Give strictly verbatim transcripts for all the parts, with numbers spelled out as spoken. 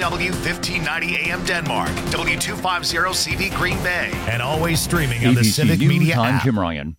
W fifteen ninety A M Denmark, W two fifty C V Green Bay, and always streaming on the A B C Civic News, Media I'm app. Jim Ryan.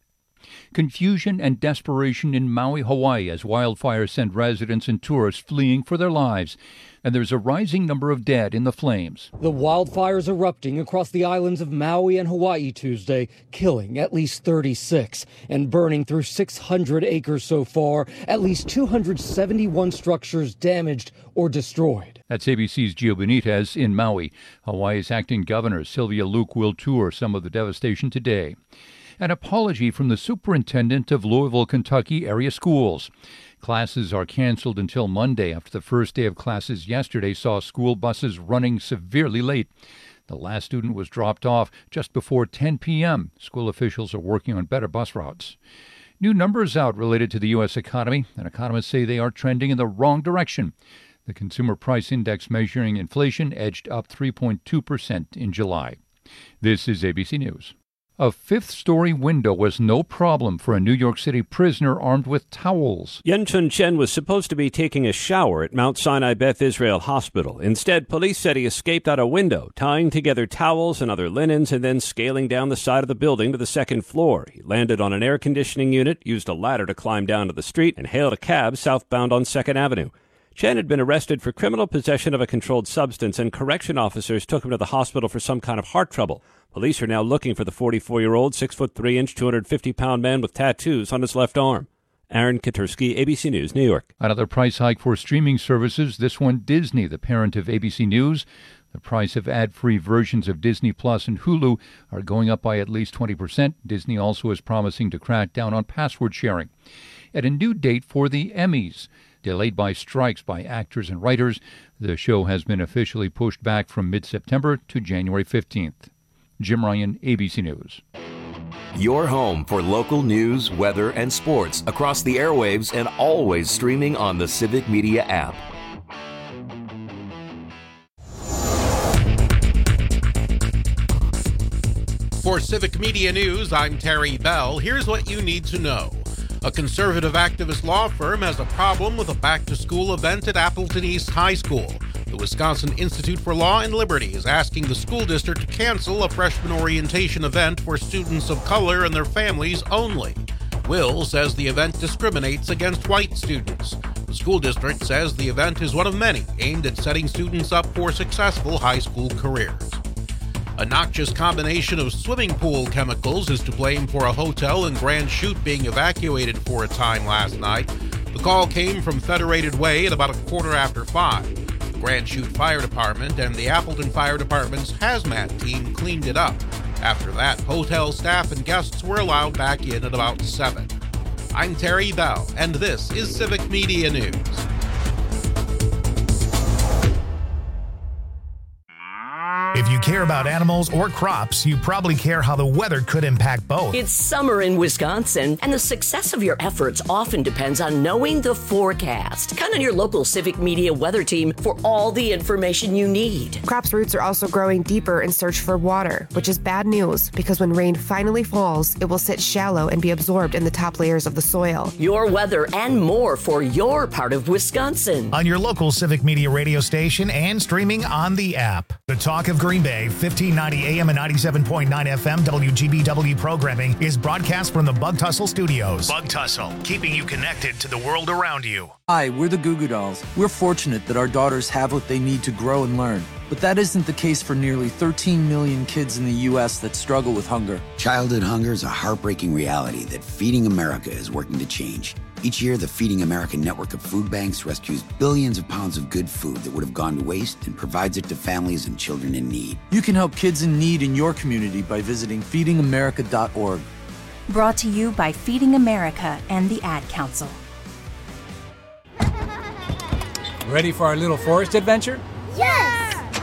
Confusion and desperation in Maui, Hawaii, as wildfires send residents and tourists fleeing for their lives. And there's a rising number of dead in the flames. The wildfires erupting across the islands of Maui and Hawaii Tuesday, killing at least thirty-six and burning through six hundred acres so far. At least two hundred seventy-one structures damaged or destroyed. That's A B C's Gio Benitez in Maui. Hawaii's acting governor, Sylvia Luke, will tour some of the devastation today. An apology from the superintendent of Louisville, Kentucky area schools. Classes are canceled until Monday after the first day of classes yesterday saw school buses running severely late. The last student was dropped off just before ten p.m. School officials are working on better bus routes. New numbers out related to the U S economy, and economists say they are trending in the wrong direction. The Consumer Price Index measuring inflation edged up three point two percent in July. This is A B C News. A fifth-story window was no problem for a New York City prisoner armed with towels. Yen Chun Chen was supposed to be taking a shower at Mount Sinai Beth Israel Hospital. Instead, police said he escaped out a window, tying together towels and other linens, and then scaling down the side of the building to the second floor. He landed on an air conditioning unit, used a ladder to climb down to the street, and hailed a cab southbound on second Avenue. Chen had been arrested for criminal possession of a controlled substance, and correction officers took him to the hospital for some kind of heart trouble. Police are now looking for the forty-four-year-old, six foot three inch, two hundred fifty pound man with tattoos on his left arm. Aaron Katursky, A B C News, New York. Another price hike for streaming services, this one Disney, the parent of A B C News. The price of ad-free versions of Disney Plus and Hulu are going up by at least twenty percent. Disney also is promising to crack down on password sharing. At a new date for the Emmys. Delayed by strikes by actors and writers, the show has been officially pushed back from mid-September to January fifteenth. Jim Ryan, A B C News. Your home for local news, weather, and sports across the airwaves and always streaming on the Civic Media app. For Civic Media News, I'm Terry Bell. Here's what you need to know. A conservative activist law firm has a problem with a back-to-school event at Appleton East High School. The Wisconsin Institute for Law and Liberty is asking the school district to cancel a freshman orientation event for students of color and their families only. Will says the event discriminates against white students. The school district says the event is one of many aimed at setting students up for successful high school careers. A noxious combination of swimming pool chemicals is to blame for a hotel in Grand Chute being evacuated for a time last night. The call came from Federated Way at about a quarter after five. The Grand Chute Fire Department and the Appleton Fire Department's hazmat team cleaned it up. After that, hotel staff and guests were allowed back in at about seven. I'm Terry Bell, and this is Civic Media News. If you care about animals or crops, you probably care how the weather could impact both. It's summer in Wisconsin, and the success of your efforts often depends on knowing the forecast. Count on your local Civic Media weather team for all the information you need. Crops' roots are also growing deeper in search for water, which is bad news because when rain finally falls, it will sit shallow and be absorbed in the top layers of the soil. Your weather and more for your part of Wisconsin. On your local Civic Media radio station and streaming on the app. The Talk of Green Bay, fifteen ninety A M and ninety-seven point nine F M W G B W programming is broadcast from the Bug Tussle Studios. Bug Tussle, keeping you connected to the world around you. Hi, we're the Goo Goo Dolls. We're fortunate that our daughters have what they need to grow and learn. But that isn't the case for nearly thirteen million kids in the U S that struggle with hunger. Childhood hunger is a heartbreaking reality that Feeding America is working to change. Each year, the Feeding America network of food banks rescues billions of pounds of good food that would have gone to waste and provides it to families and children in need. You can help kids in need in your community by visiting feeding america dot org. Brought to you by Feeding America and the Ad Council. Ready for our little forest adventure? Yes!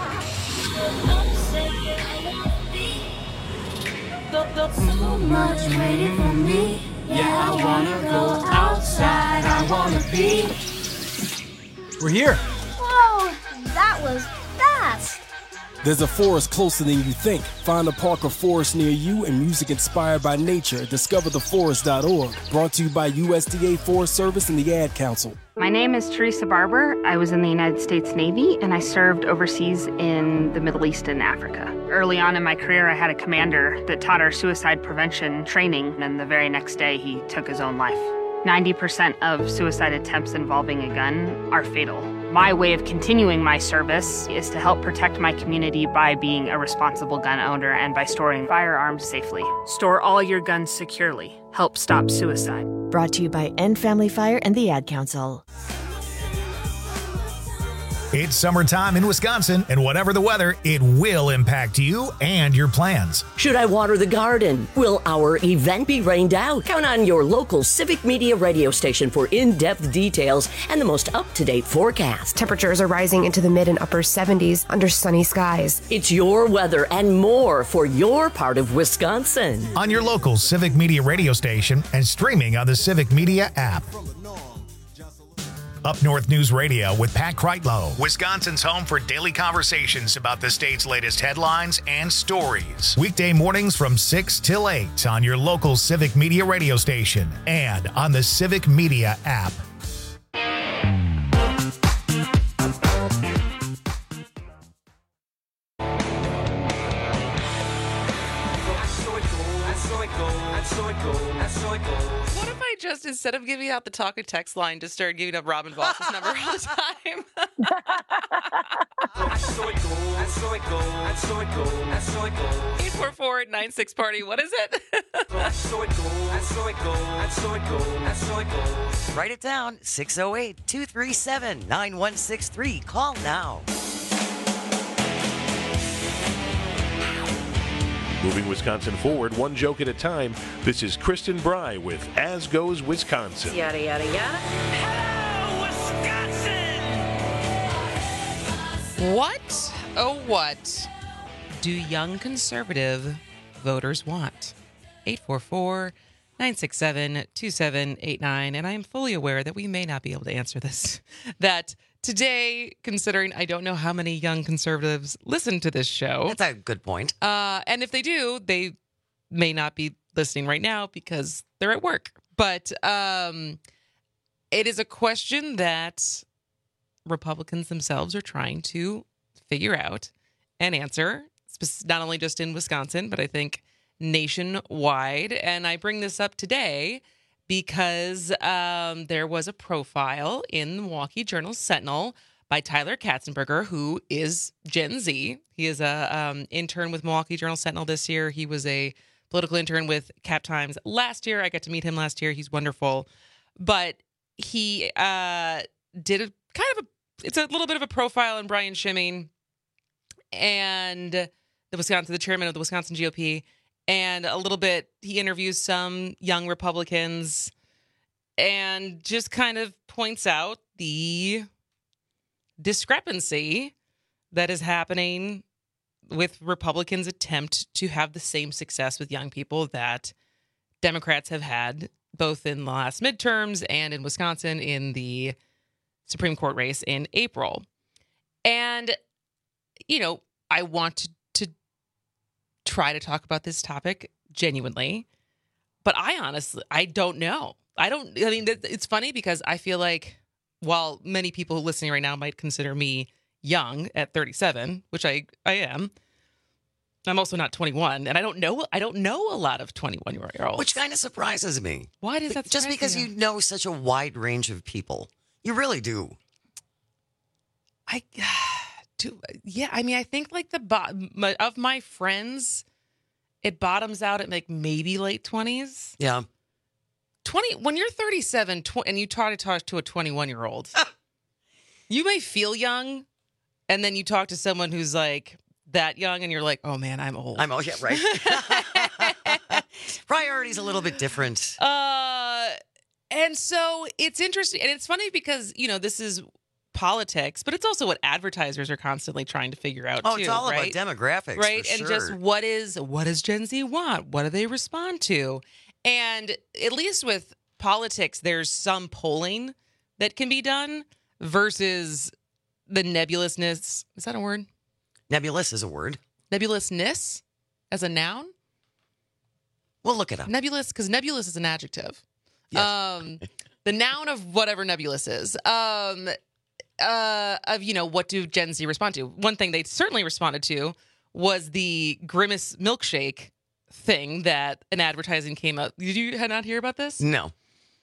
So much waiting for me. Yeah, I wanna go outside. I wanna be. We're here. Whoa, that was fast. There's a forest closer than you think. Find a park or forest near you and music inspired by nature. discover the forest dot org. Brought to you by U S D A Forest Service and the Ad Council. My name is Teresa Barber. I was in the United States Navy, and I served overseas in the Middle East and Africa. Early on in my career, I had a commander that taught our suicide prevention training, and the very next day, he took his own life. ninety percent of suicide attempts involving a gun are fatal. My way of continuing my service is to help protect my community by being a responsible gun owner and by storing firearms safely. Store all your guns securely. Help stop suicide. Brought to you by End Family Fire and the Ad Council. It's summertime in Wisconsin, and whatever the weather, it will impact you and your plans. Should I water the garden? Will our event be rained out? Count on your local Civic Media radio station for in-depth details and the most up-to-date forecast. Temperatures are rising into the mid and upper seventies under sunny skies. It's your weather and more for your part of Wisconsin. On your local Civic Media radio station and streaming on the Civic Media app. Up North News Radio with Pat Kreitlow, Wisconsin's home for daily conversations about the state's latest headlines and stories. Weekday mornings from six till eight on your local Civic Media radio station and on the Civic Media app. What if I just, instead of giving out the talk and text line, just started giving up Robin Voss's number all the time? eight four four nine six party. What is it? Write it down. six oh eight, two three seven, nine one six three. Call now. Moving Wisconsin forward, one joke at a time. This is Kristen Bry with As Goes Wisconsin. Yada, yada, yada. Hello, Wisconsin! What, oh what, do young conservative voters want? eight four four nine six seven two seven eight nine. And I am fully aware that we may not be able to answer this. That today, considering I don't know how many young conservatives listen to this show. That's a good point. Uh, and if they do, they may not be listening right now because they're at work. But um, it is a question that Republicans themselves are trying to figure out and answer, not only just in Wisconsin, but I think nationwide. And I bring this up today because um, there was a profile in the Milwaukee Journal-Sentinel by Tyler Katzenberger, who is Gen Z. He is a um, intern with Milwaukee Journal-Sentinel this year. He was a political intern with Cap Times last year. I got to meet him last year. He's wonderful. But he uh, did a kind of a, it's a little bit of a profile on Brian Schimming and the Wisconsin, the chairman of the Wisconsin G O P. And a little bit, he interviews some young Republicans and just kind of points out the discrepancy that is happening with Republicans' attempt to have the same success with young people that Democrats have had, both in the last midterms and in Wisconsin in the Supreme Court race in April. And, you know, I want to try to talk about this topic genuinely, but I honestly, I don't know. I don't, I mean, it's funny because I feel like while many people listening right now might consider me young at thirty-seven, which I, I am, I'm also not twenty-one, and I don't know, I don't know a lot of twenty-one year olds. Which kind of surprises me. Why does that Just because you? you know such a wide range of people. You really do. I, do, yeah, I mean, I think like the, bo- of my friends, it bottoms out at like maybe late twenties. Yeah. twenty when you're thirty-seven tw- and you try to talk to a twenty-one year old, you may feel young, and then you talk to someone who's like that young, and you're like, oh man, I'm old. I'm old, yeah, right. Priorities a little bit different. Uh, and so it's interesting, and it's funny because you know this is politics, but it's also what advertisers are constantly trying to figure out. Oh, too, it's all right? about demographics, right? For and sure. just what is what does Gen Z want? What do they respond to? And at least with politics, there's some polling that can be done versus the nebulousness. Is that a word? Nebulous is a word. Nebulousness as a noun? We'll look it up. Nebulous, because nebulous is an adjective. Yes. Um, the noun of whatever nebulous is. Um, uh, of, you know, what do Gen Z respond to? One thing they certainly responded to was the Grimace milkshake thing that an advertising came out. Did you not hear about this? No.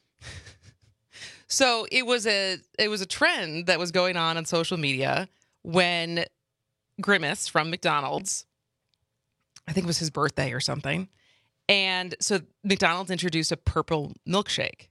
So it was a it was a trend that was going on on social media when Grimace from McDonald's, I think it was his birthday or something, and so McDonald's introduced a purple milkshake,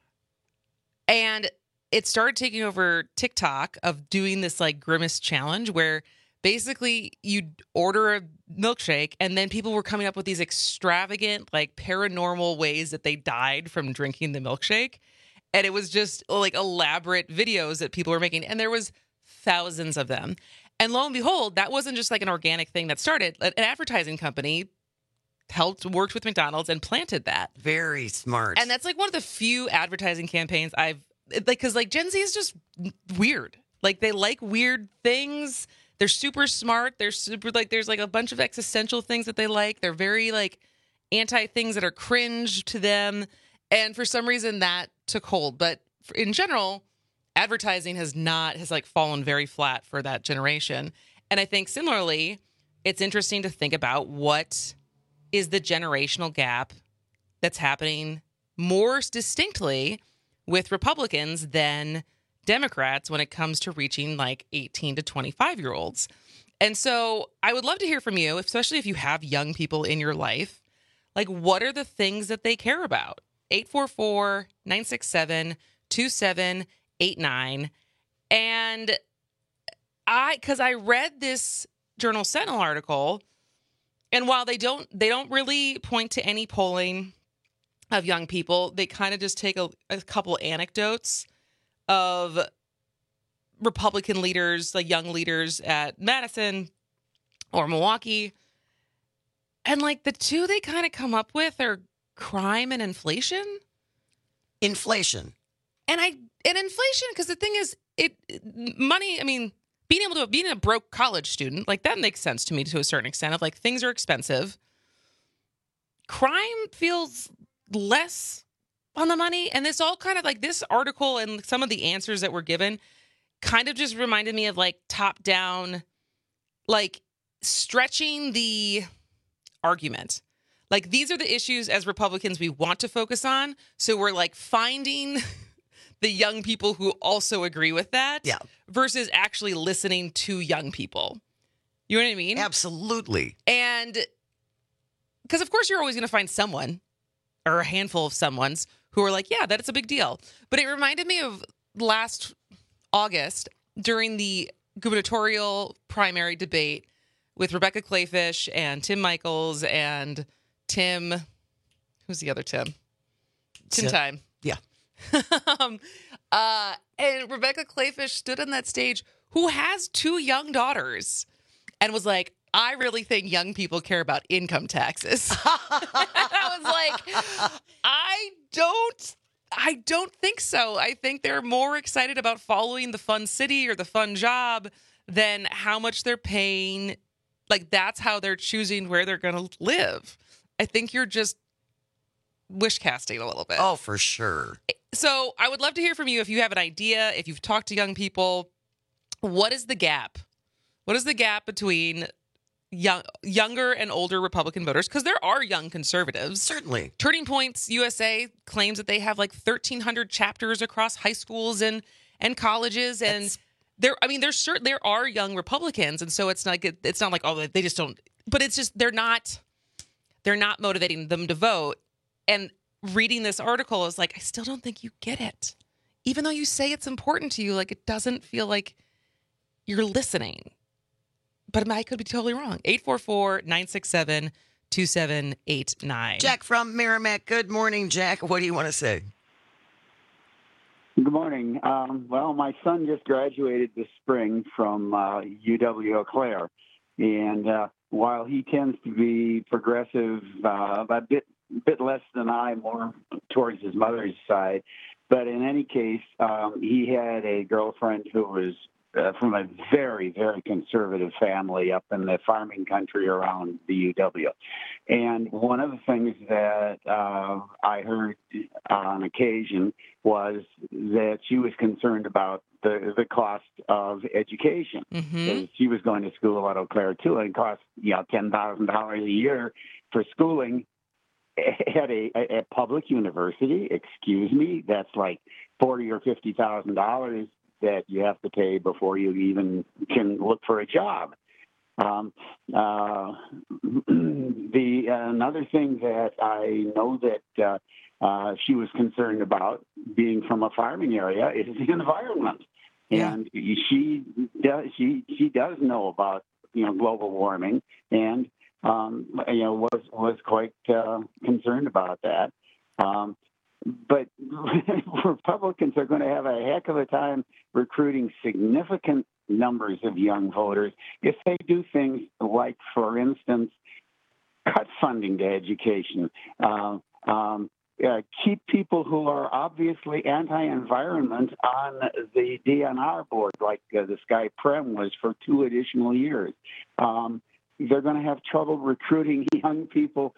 and it started taking over TikTok of doing this like Grimace challenge where basically you'd order a milkshake and then people were coming up with these extravagant like paranormal ways that they died from drinking the milkshake. And it was just like elaborate videos that people were making. And there was thousands of them. And lo and behold, that wasn't just like an organic thing that started. An advertising company helped, worked with McDonald's and planted that. Very smart. And that's like one of the few advertising campaigns I've, like, because like Gen Z is just weird. Like they like weird things. They're super smart. They're super like, there's like a bunch of existential things that they like. They're very like anti things that are cringe to them. And for some reason that took hold. But in general, advertising has not, has like fallen very flat for that generation. And I think similarly, it's interesting to think about what is the generational gap that's happening more distinctly with Republicans than Democrats when it comes to reaching like eighteen to twenty-five year olds. And so I would love to hear from you, especially if you have young people in your life, like what are the things that they care about? eight four four, nine six seven, two seven eight nine. And I, because I read this Journal Sentinel article, and while they don't, they don't really point to any polling of young people, they kind of just take a, a couple anecdotes of Republican leaders, like young leaders at Madison or Milwaukee. And like the two they kind of come up with are crime and inflation. Inflation. And I and inflation, because the thing is, it money, I mean, being able to being a broke college student, like that makes sense to me to a certain extent of like things are expensive. Crime feels less on the money. And this all kind of like this article and some of the answers that were given kind of just reminded me of like top down, like stretching the argument. Like, these are the issues as Republicans we want to focus on. So we're like finding the young people who also agree with that yeah. versus actually listening to young people. You know what I mean? Absolutely. And because, of course, you're always going to find someone or a handful of someones who are like, yeah, that's a big deal. But it reminded me of last August during the gubernatorial primary debate with Rebecca Clayfish and Tim Michels and Tim, who's the other Tim? Tim Tim. Time. Yeah. um, uh, and Rebecca Clayfish stood on that stage, who has two young daughters, and was like, I really think young people care about income taxes. I was like, I don't, I don't think so. I think they're more excited about following the fun city or the fun job than how much they're paying. Like, that's how they're choosing where they're going to live. I think you're just wish casting a little bit. Oh, for sure. So I would love to hear from you if you have an idea, if you've talked to young people. What is the gap? What is the gap between young, younger and older Republican voters? Because there are young conservatives. Certainly. Turning Points U S A claims that they have like thirteen hundred chapters across high schools and, and colleges. And That's... there, I mean, there's certain, there are young Republicans. And so it's not, it's not like, oh, they just don't, but it's just, they're not, they're not motivating them to vote. And reading this article is like, I still don't think you get it. Even though you say it's important to you, like it doesn't feel like you're listening. But I could be totally wrong. eight four four, nine six seven, two seven eight nine. Jack from Merrimack. Good morning, Jack. What do you want to say? Good morning. Um, well, my son just graduated this spring from uh, U W Eau Claire. And uh, while he tends to be progressive, uh, a bit bit less than I, more towards his mother's side. But in any case, um, he had a girlfriend who was uh, from a very, very conservative family up in the farming country around the U W. And one of the things that uh, I heard on occasion was that she was concerned about the the cost of education. Mm-hmm. She was going to school at Eau Claire too, and it cost you know ten thousand dollars a year for schooling at a, a public university. Excuse me, that's like forty or fifty thousand dollars that you have to pay before you even can look for a job. Um, uh, the uh, another thing that I know that uh, uh, she was concerned about, being from a farming area, is the environment, Yeah. and she does she she does know about you know global warming, and um, you know was was quite uh, concerned about that. Um, But Republicans are going to have a heck of a time recruiting significant numbers of young voters if they do things like, for instance, cut funding to education, uh, um, uh, keep people who are obviously anti-environment on the D N R board, like uh, this guy Prem was, for two additional years. Um, they're going to have trouble recruiting young people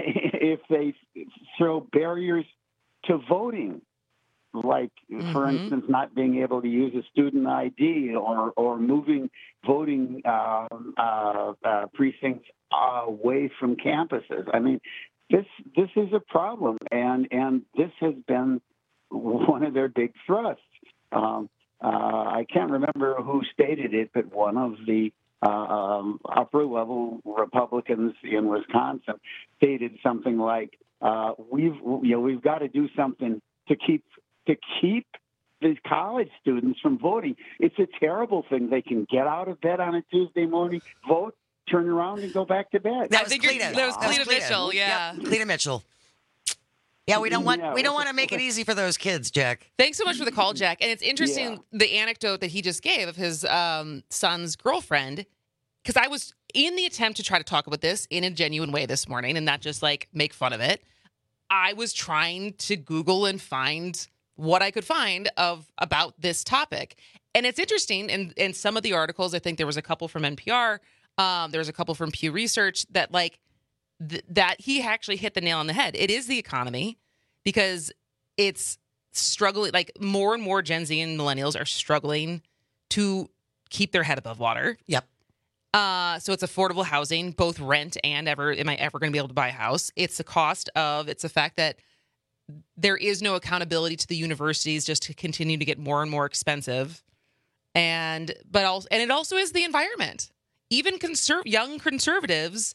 if they throw barriers to voting, like, mm-hmm. for instance, not being able to use a student I D or or moving voting uh, uh, uh, precincts away from campuses. I mean, this this is a problem, and and this has been one of their big thrusts. Um, uh, I can't remember who stated it, but one of the uh, um, upper level Republicans in Wisconsin stated something like, Uh, we've you know we've got to do something to keep to keep these college students from voting. It's a terrible thing. They can get out of bed on a Tuesday morning, vote, turn around, and go back to bed. That I was think Cleta. That was Cleta Cleta. Mitchell. Yeah, Yep, Cleta Mitchell. Yeah, we don't want Yeah, we don't what's want to make it easy for those kids, Jack. Thanks so much for the call, Jack. And it's interesting, Yeah. the anecdote that he just gave of his um, son's girlfriend, because I was in the attempt to try to talk about this in a genuine way this morning and not just like make fun of it. I was trying to Google and find what I could find of about this topic. And it's interesting. In, in some of the articles, I think there was a couple from N P R, um, there was a couple from Pew Research that like th- that he actually hit the nail on the head. It is the economy, because it's struggling. Like more and more Gen Z and millennials are struggling to keep their head above water. Yep. Uh, so it's affordable housing, both rent and ever, am I ever going to be able to buy a house? It's the cost of, it's the fact that there is no accountability to the universities just to continue to get more and more expensive. And, but also, and it also is the environment. Even conserv- young conservatives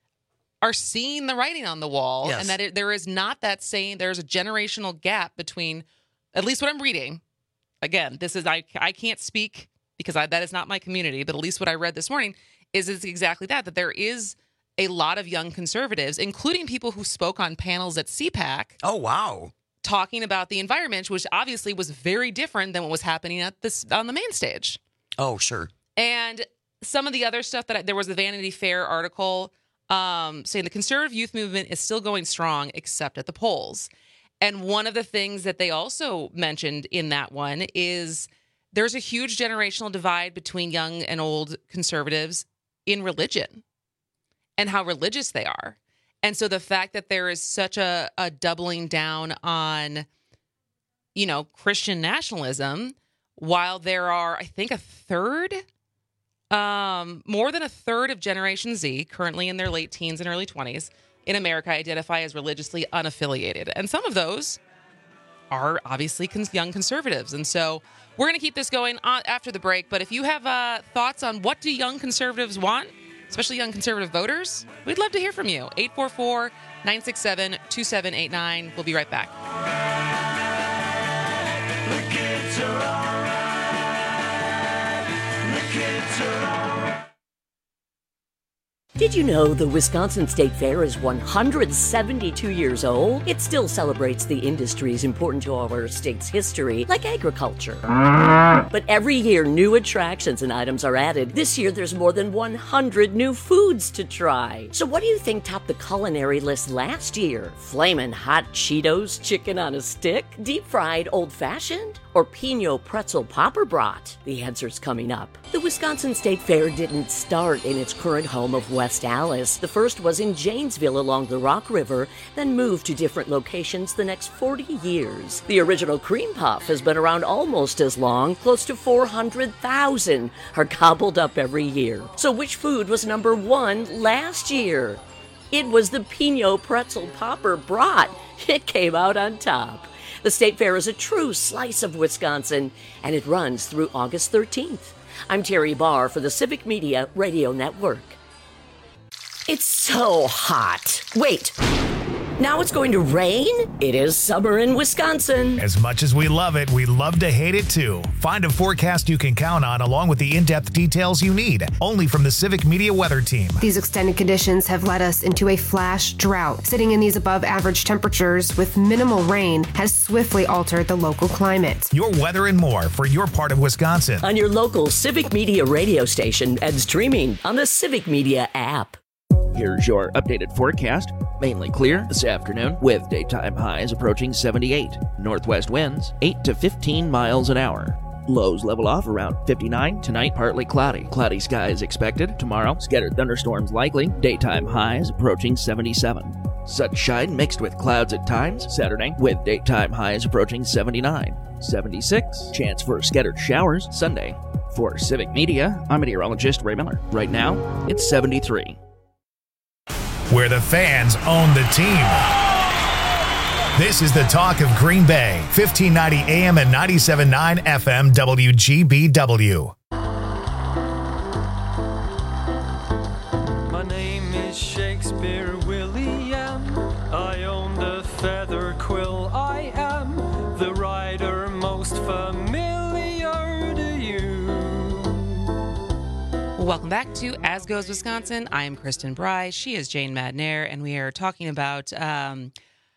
are seeing the writing on the wall, Yes. and that it, there is not that same, there's a generational gap between, at least what I'm reading. Again, this is, I, I can't speak because I, that is not my community, but at least what I read this morning is it's exactly that, that there is a lot of young conservatives, including people who spoke on panels at C PAC. Oh, wow. Talking about the environment, which obviously was very different than what was happening at this on the main stage. Oh, sure. And some of the other stuff that I, there was the Vanity Fair article um, saying the conservative youth movement is still going strong, except at the polls. And one of the things that they also mentioned in that one is there's a huge generational divide between young and old conservatives in religion and how religious they are. And so the fact that there is such a, a doubling down on, you know, Christian nationalism, while there are, I think, a third, um, more than a third of Generation Z currently in their late teens and early twenties in America identify as religiously unaffiliated. And some of those are obviously cons- young conservatives. And so we're going to keep this going on after the break. But if you have uh, thoughts on what do young conservatives want, especially young conservative voters, we'd love to hear from you. eight four four, nine six seven, two seven eight nine. We'll be right back. The kids are all right. The kids are all right. Did you know the Wisconsin State Fair is one hundred seventy-two years old? It still celebrates the industries important to our state's history, like agriculture. But every year, new attractions and items are added. This year, there's more than one hundred new foods to try. So what do you think topped the culinary list last year? Flamin' hot Cheetos chicken on a stick? Deep-fried old-fashioned? or Pinot Pretzel Popper Brat? The answer's coming up. The Wisconsin State Fair didn't start in its current home of West Allis. The first was in Janesville along the Rock River, then moved to different locations the next forty years. The original cream puff has been around almost as long. Close to four hundred thousand are gobbled up every year. So which food was number one last year? It was the Pinot Pretzel Popper Brat. It came out on top. The State Fair is a true slice of Wisconsin, and it runs through August thirteenth. I'm Terry Barr for the Civic Media Radio Network. It's so hot. Wait. Now it's going to rain? It is summer in Wisconsin. As much as we love it, we love to hate it too. Find a forecast you can count on along with the in-depth details you need. Only from the Civic Media Weather Team. These extended conditions have led us into a flash drought. Sitting in these above average temperatures with minimal rain has swiftly altered the local climate. Your weather and more for your part of Wisconsin. On your local Civic Media radio station and streaming on the Civic Media app. Here's your updated forecast. Mainly clear this afternoon with daytime highs approaching seventy-eight. Northwest winds eight to fifteen miles an hour. Lows level off around fifty-nine. Tonight, partly cloudy. Cloudy skies expected. Tomorrow, scattered thunderstorms likely. Daytime highs approaching seventy-seven. Sunshine mixed with clouds at times. Saturday, with daytime highs approaching seventy-nine. seventy-six. Chance for scattered showers. Sunday. For Civic Media, I'm meteorologist Ray Miller. Right now, it's seventy-three. Where the fans own the team. This is the talk of Green Bay, fifteen ninety A M and ninety-seven point nine F M W G B W. My name is Shakespeare William. I own the feather quill. I am the writer most familiar to you. Welcome back to As Goes Wisconsin. I am Kristen Bry. She is Jane Madnair, and we are talking about um,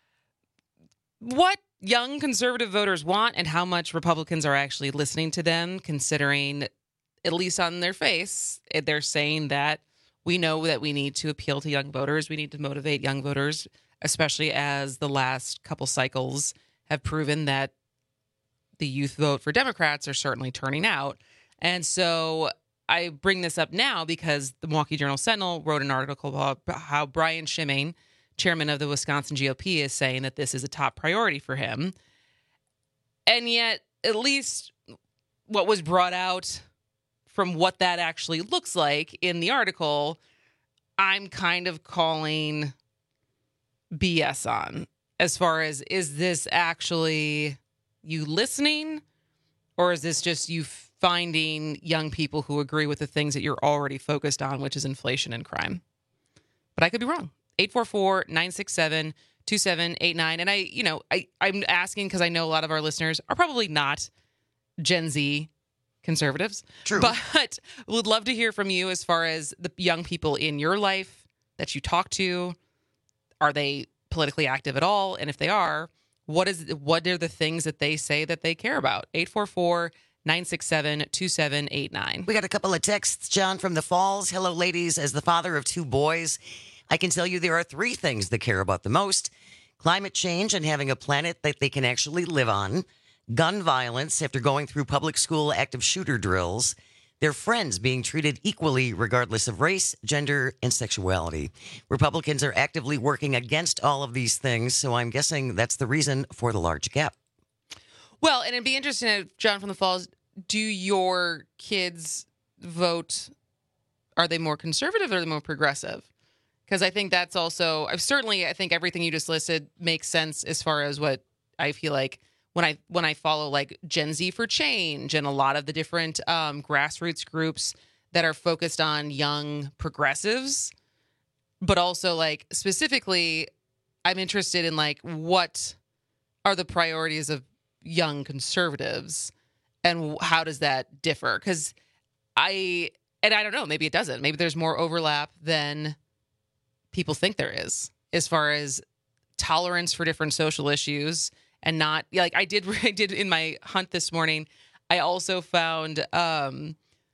what young conservative voters want and how much Republicans are actually listening to them, considering, at least on their face, they're saying that we know that we need to appeal to young voters. We need to motivate young voters, especially as the last couple cycles have proven that the youth vote for Democrats are certainly turning out. And so I bring this up now because the Milwaukee Journal-Sentinel wrote an article about how Brian Schimming, chairman of the Wisconsin G O P, is saying that this is a top priority for him. And yet, at least what was brought out from what that actually looks like in the article, I'm kind of calling B S on. As far as, is this actually you listening, or is this just you finding young people who agree with the things that you're already focused on, which is inflation and crime? But I could be wrong. eight four four, nine six seven, two seven eight nine. And I, you know, I, I'm asking because I know a lot of our listeners are probably not Gen Z conservatives. True. But would love to hear from you as far as the young people in your life that you talk to. Are they politically active at all? And if they are, what is what are the things that they say that they care about? eight four four, nine six seven, two seven eight nine. We got a couple of texts, John, from the Falls. Hello, ladies. As the father of two boys, I can tell you there are three things they care about the most: climate change and having a planet that they can actually live on, gun violence after going through public school active shooter drills, their friends being treated equally regardless of race, gender, and sexuality. Republicans are actively working against all of these things, so I'm guessing that's the reason for the large gap. Well, and it'd be interesting, John from the Falls, do your kids vote, are they more conservative or are they more progressive? Because I think that's also, I've certainly, I think everything you just listed makes sense as far as what I feel like when I when I follow like Gen Z for Change and a lot of the different um, grassroots groups that are focused on young progressives, but also like specifically, I'm interested in like what are the priorities of young conservatives and how does that differ? Because I, and I don't know, maybe it doesn't. Maybe there's more overlap than people think there is as far as tolerance for different social issues. And not like I did, I did in my hunt this morning. I also found um,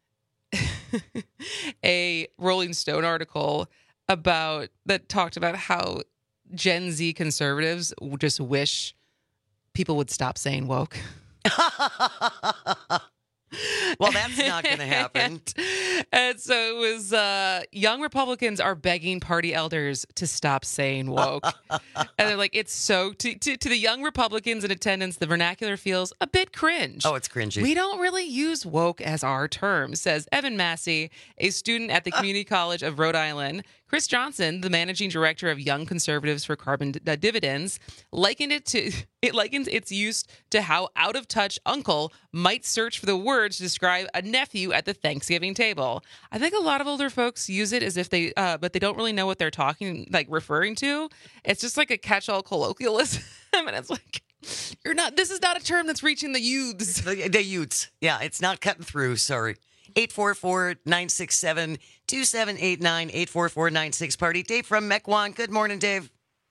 a Rolling Stone article about that talked about how Gen Z conservatives just wish people would stop saying woke. Well, that's not going to happen. And, and so it was uh, young Republicans are begging party elders to stop saying woke. And they're like, it's so, to, to, to the young Republicans in attendance, the vernacular feels a bit cringe. Oh, it's cringy. We don't really use woke as our term, says Evan Massey, a student at the Community College of Rhode Island. Chris Johnson, the managing director of Young Conservatives for Carbon D- Dividends, likened it to it likens its use to how out of touch uncle might search for the words to describe a nephew at the Thanksgiving table. I think a lot of older folks use it as if they, uh, but they don't really know what they're talking, like referring to. It's just like a catch-all colloquialism, and it's like, you're not. This is not a term that's reaching the youths. The, the youths, yeah, it's not cutting through. Sorry. eight four four, nine six seven, two seven eight nine, eight four four nine six party. Dave from Mequon. Good morning, Dave.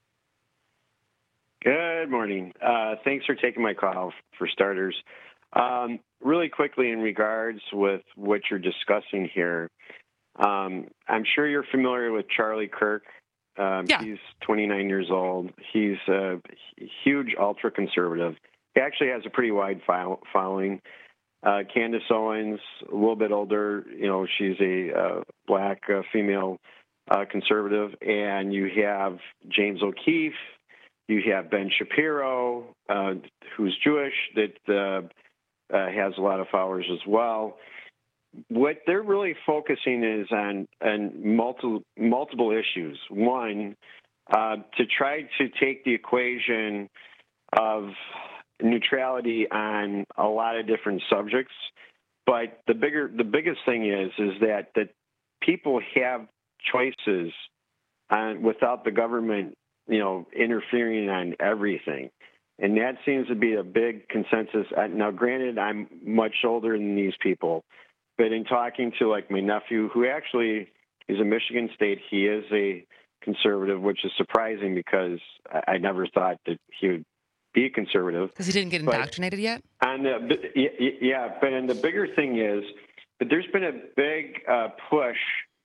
Good morning. Uh, thanks for taking my call, for starters. Um, really quickly, in regards with what you're discussing here, um, I'm sure you're familiar with Charlie Kirk. Um, yeah. He's twenty-nine years old. He's a huge ultra-conservative. He actually has a pretty wide file- following. Uh, Candace Owens, a little bit older, you know, she's a uh, black uh, female uh, conservative. And you have James O'Keefe, you have Ben Shapiro, uh, who's Jewish, that uh, uh, has a lot of followers as well. What they're really focusing is on, on multiple, multiple issues. One, uh, to try to take the equation of neutrality on a lot of different subjects, but the bigger, the biggest thing is, is that that people have choices on, without the government, you know, interfering on everything, and that seems to be a big consensus. Now, granted, I'm much older than these people, but in talking to like my nephew, who actually is in Michigan State, he is a conservative, which is surprising because I, I never thought that he would be a conservative. Because he didn't get indoctrinated yet? On the, yeah, but and the bigger thing is that there's been a big uh, push.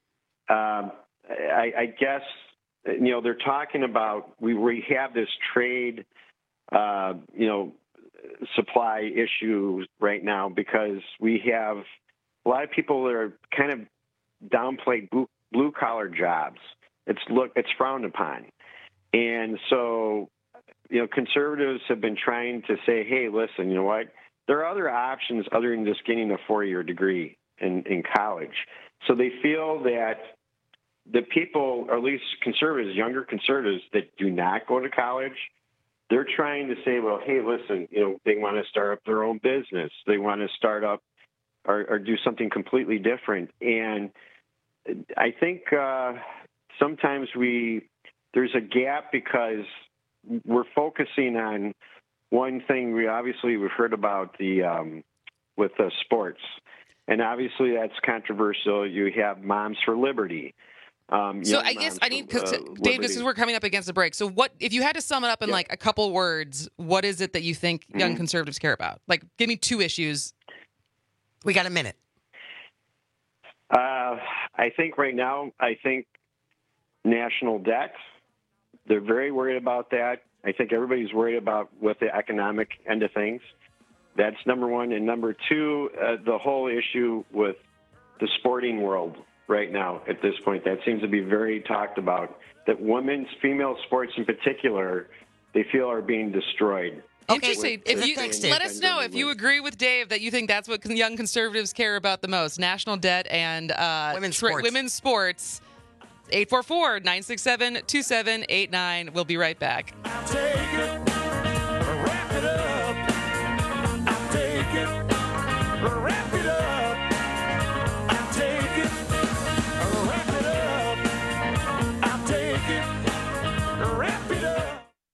Um, I, I guess, you know, they're talking about, we, we have this trade, uh, you know, supply issue right now because we have a lot of people that are kind of downplayed blue, blue collar jobs. It's look, it's frowned upon. And so, you know, conservatives have been trying to say, hey, listen, you know what? There are other options other than just getting a four-year degree in, in college. So they feel that the people, or at least conservatives, younger conservatives that do not go to college, they're trying to say, well, hey, listen, you know, they want to start up their own business. They want to start up or, or do something completely different. And I think uh, sometimes we there's a gap because we're focusing on one thing. We obviously we've heard about the um, with the sports, and obviously that's controversial. You have Moms for Liberty. Um, so I guess I need, cause, uh, Dave, this is we're coming up against the break. So what, if you had to sum it up in yeah. like a couple words, what is it that you think young mm-hmm. conservatives care about? Like, give me two issues. We got a minute. Uh, I think right now, I think national debt. They're very worried about that. I think everybody's worried about with the economic end of things. That's number one. And number two, uh, the whole issue with the sporting world right now at this point, that seems to be very talked about, that women's, female sports in particular, they feel are being destroyed. Interesting. If you Thanks, let us know if you agree with Dave that you think that's what young conservatives care about the most: national debt and uh, women's tra- sports. Women's sports. eight four four, nine six seven, two seven eight nine. We'll be right back. I'll take it, wrap it up. I'll take it, wrap it up. I'll take it, wrap it up. I'll take it, wrap it up.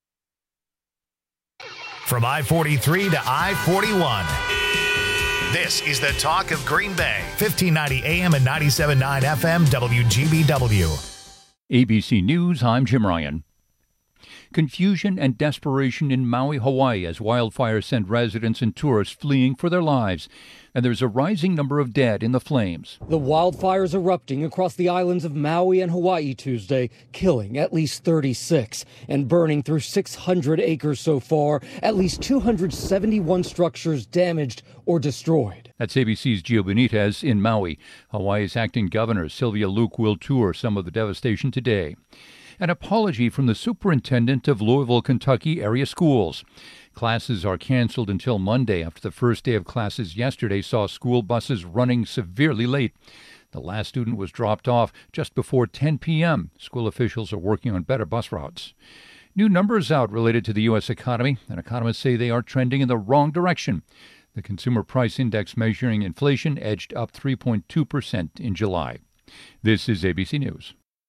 From I forty-three to I forty-one. This is the talk of Green Bay, fifteen ninety A M and ninety-seven point nine F M, W G B W. A B C News, I'm Jim Ryan. Confusion and desperation in Maui, Hawaii, as wildfires send residents and tourists fleeing for their lives. And there's a rising number of dead in the flames. The wildfires erupting across the islands of Maui and Hawaii Tuesday, killing at least thirty-six and burning through six hundred acres so far, at least two hundred seventy-one structures damaged or destroyed. That's A B C's Gio Benitez in Maui. Hawaii's acting governor, Sylvia Luke, will tour some of the devastation today. An apology from the superintendent of Louisville, Kentucky area schools. Classes are canceled until Monday after the first day of classes yesterday saw school buses running severely late. The last student was dropped off just before ten p.m. School officials are working on better bus routes. New numbers out related to the U S economy, and economists say they are trending in the wrong direction. The Consumer Price Index measuring inflation edged up three point two percent in July. This is A B C News.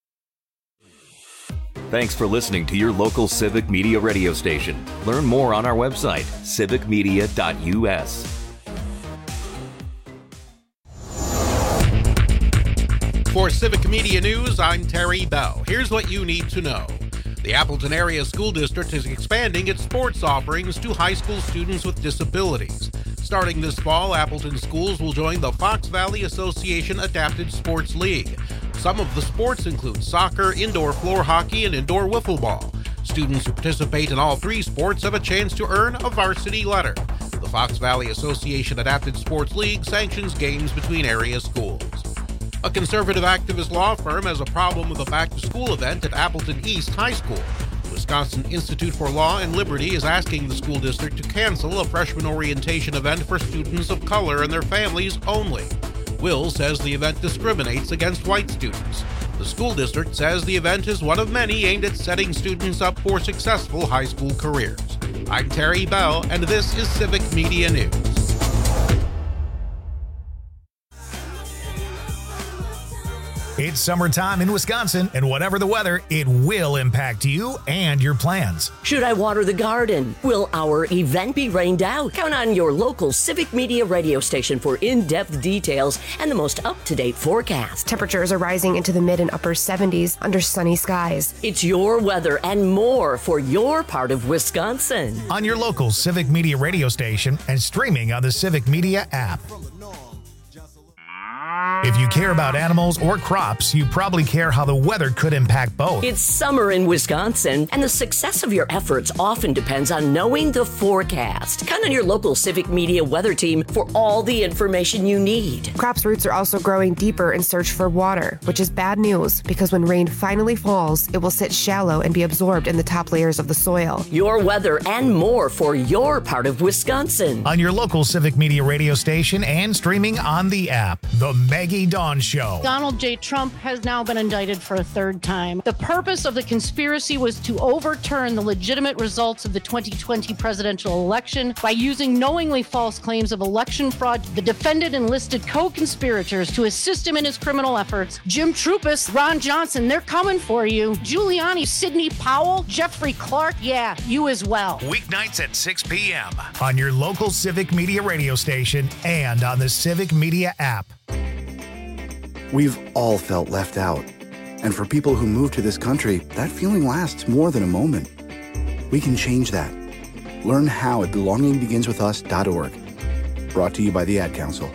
Thanks for listening to your local Civic Media radio station. Learn more on our website, civic media dot u s. For Civic Media News, I'm Terry Bell. Here's what you need to know. The Appleton Area School District is expanding its sports offerings to high school students with disabilities. Starting this fall, Appleton schools will join the Fox Valley Association Adapted Sports League. Some of the sports include soccer, indoor floor hockey, and indoor wiffle ball. Students who participate in all three sports have a chance to earn a varsity letter. The Fox Valley Association Adapted Sports League sanctions games between area schools. A conservative activist law firm has a problem with a back-to-school event at Appleton East High School. The Wisconsin Institute for Law and Liberty is asking the school district to cancel a freshman orientation event for students of color and their families only. Will says the event discriminates against white students. The school district says the event is one of many aimed at setting students up for successful high school careers. I'm Terry Bell, and this is Civic Media News. It's summertime in Wisconsin, and whatever the weather, it will impact you and your plans. Should I water the garden? Will our event be rained out? Count on your local Civic Media radio station for in-depth details and the most up-to-date forecast. Temperatures are rising into the mid and upper seventies under sunny skies. It's your weather and more for your part of Wisconsin. On your local Civic Media radio station and streaming on the Civic Media app. If you care about animals or crops, you probably care how the weather could impact both. It's summer in Wisconsin, and the success of your efforts often depends on knowing the forecast. Count on your local Civic Media weather team for all the information you need. Crops' roots are also growing deeper in search for water, which is bad news because when rain finally falls, it will sit shallow and be absorbed in the top layers of the soil. Your weather and more for your part of Wisconsin. On your local Civic Media radio station and streaming on the app. The Maggie Dawn Show. Donald J. Trump has now been indicted for a third time. The purpose of the conspiracy was to overturn the legitimate results of the twenty twenty presidential election by using knowingly false claims of election fraud. The defendant enlisted co-conspirators to assist him in his criminal efforts. Jim Trupis, Ron Johnson, they're coming for you. Giuliani, Sidney Powell, Jeffrey Clark, yeah, you as well. Weeknights at six p.m. on your local Civic Media radio station and on the Civic Media app. We've all felt left out. And for people who move to this country, that feeling lasts more than a moment. We can change that. Learn how at belonging begins with us dot org. Brought to you by the Ad Council.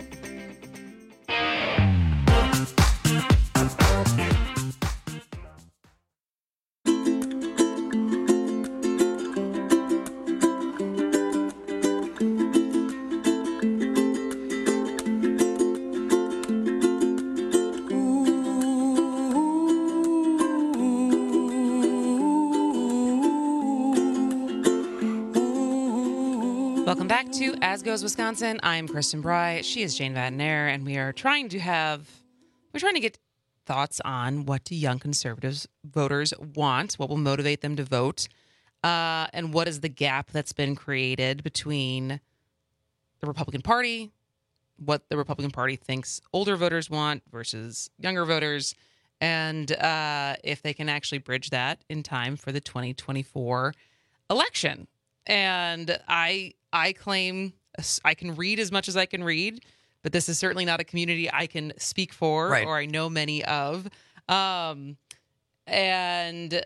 Welcome back to As Goes Wisconsin. I'm Kristen Bry. She is Jane Vatnair, and we are trying to have we're trying to get thoughts on what do young conservatives voters want, what will motivate them to vote, uh, and what is the gap that's been created between the Republican Party, what the Republican Party thinks older voters want versus younger voters, and uh, if they can actually bridge that in time for the twenty twenty-four election. And I I claim I can read as much as I can read, but this is certainly not a community I can speak for Right. or I know many of. Um, and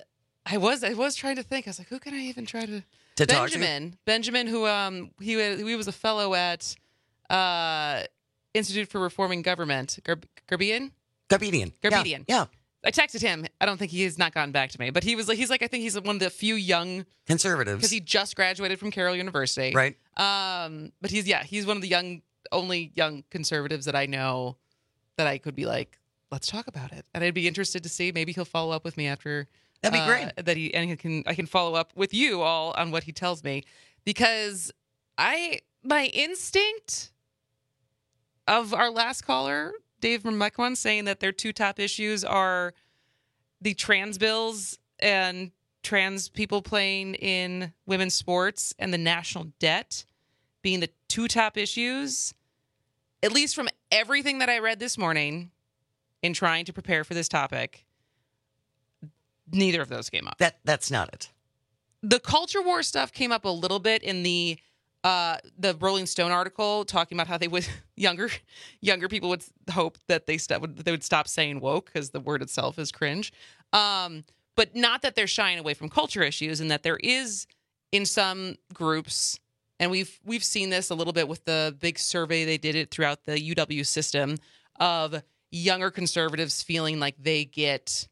I was I was trying to think. I was like, who can I even try to? To talk to? Benjamin. Benjamin, who um he wa- he was a fellow at uh Institute for Reforming Government. Gar- Garbian. Garbedian. Garbedian. Yeah. yeah. I texted him. I don't think he has not gotten back to me, but he was like, he's like, I think he's one of the few young Conservatives. because he just graduated from Carroll University. Right. Um, but he's, yeah, he's one of the young, only young conservatives that I know that I could be like, let's talk about it. And I'd be interested to see, maybe he'll follow up with me after. That'd be uh, great. That he, and he can, I can follow up with you all on what he tells me, because I, my instinct of our last caller, Dave from Mequon, saying that their two top issues are the trans bills and trans people playing in women's sports and the national debt being the two top issues, at least from everything that I read this morning in trying to prepare for this topic, neither of those came up. That That's not it. The culture war stuff came up a little bit in the Uh, the Rolling Stone article talking about how they would younger younger people would hope that they st- would they would stop saying woke because the word itself is cringe, um, but not that they're shying away from culture issues, and that there is in some groups, and we've we've seen this a little bit with the big survey they did it throughout the U W system of younger conservatives feeling like they get